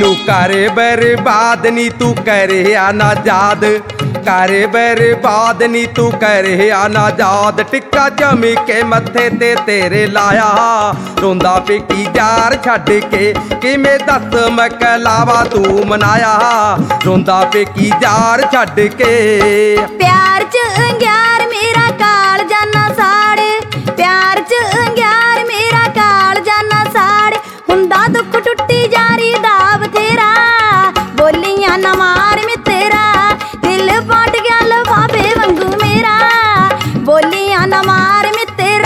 मैनू करे बर्बाद नी तू करे आनाजाद, करे बर्बाद नी तू करे आनाजाद। टिक्का जमी के मत्थे ते तेरे लाया, रोंदा पेकी यार छड्ड के किवें दस मकलावा तू मनाया, रोंदा पेकी यार छड्ड के। प्यार च अंग्यार मेरा काल जाना साड़, प्यार च अंग्यार मेरा काल जाना साड़। हुंदा दुख टुट्टी जारी दा बथेरा, बोलियां ना मार में तेरा दिल पाट गया लफाफे वांगू मेरा, बोलियां ना मार में तेरा।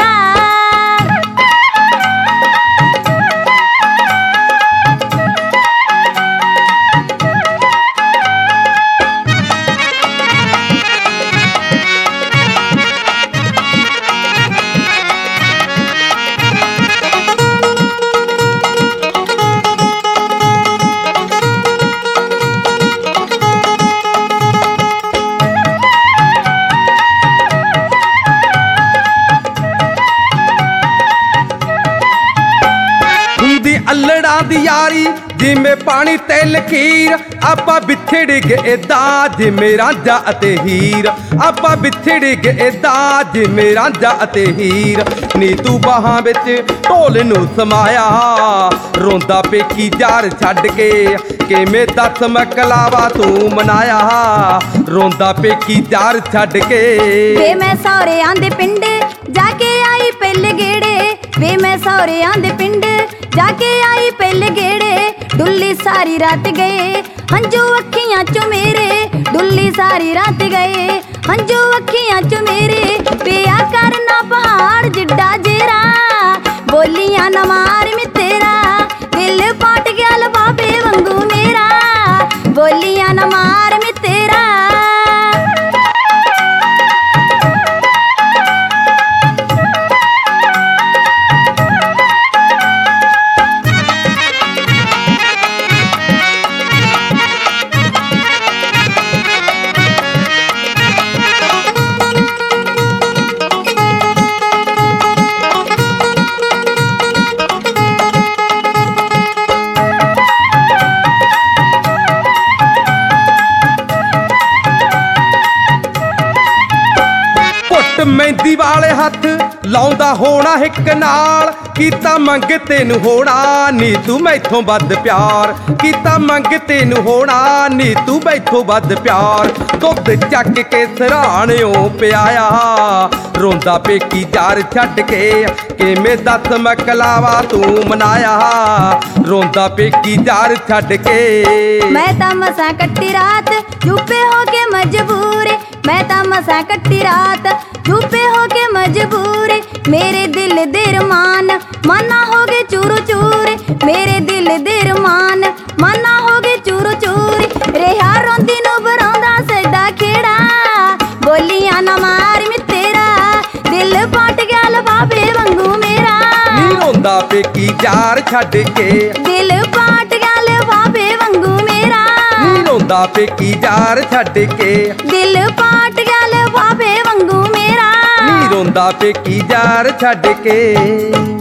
अल्लड़ा दी यारी जिमें पानी ते लकीर, आपां बिछड़ गए दा जिमें रांझा अते हीर, आपां बिछड़ गए दा जिमें रांझा अते हीर। नी तू बाहां विच ढोल नू समाया, रोंदा पेकी यार छड्ड के किवें दस मकलावा तू मनाया, रोंदा पेकी यार छड्ड के। वे मैं सौरियां दे पिंड जाके आई पहले गेड़े, वे मैं सौरियां दे पिंड जाके आई पहले गेड़े। डुल्ली सारी रात गए हंजू अखियां चो मेरे, डुल्ली सारी रात गए हंजू अखियां चो मेरे। पिया करना पहाड़ जिड्डा जेरा, बोलियां ना मार में तेरा दिल पाट गया लफाफे वांगू मेरा, बोलियां ना मार में तेरा। मेहंदी वाले हथ लाउंदा होना हिक नाल, कीता मंग तेनू होना नी तू मैथों वध प्यार, कीता मंग तेनू होना नी तू मैथों वध प्यार। दुध चक के सराहणियों पियाया, रोंदा पेकी यार छड्ड के किवें दस मकलावा तू मनाया, रोंदा पेकी यार छड्ड के। मैं तां मसां कट्टी रात चुप्पे हो के मजबूर, मैं तां मसां कट्टी रात चुप्पे हो के मजबूर। मेरे दिल दे रमान माना हो गए चूर चूर, मेरे दिल दे रमान माना हो गए चूर चूर। रेहा रोंदी नू बरौंदा सदा खेड़ा, बोलियां ना मार में तेरा दिल पाट गया लफाफे वांगू मेरा। नी रोंदा पेकी यार छड्ड के दिल पाट गया लफाफे वांगू मेरा, नी रोंदा पेकी यार छड्ड के दिल पाट गया लफाफे वांगू मेरा। नी रोंदा पेकी यार छड्ड के।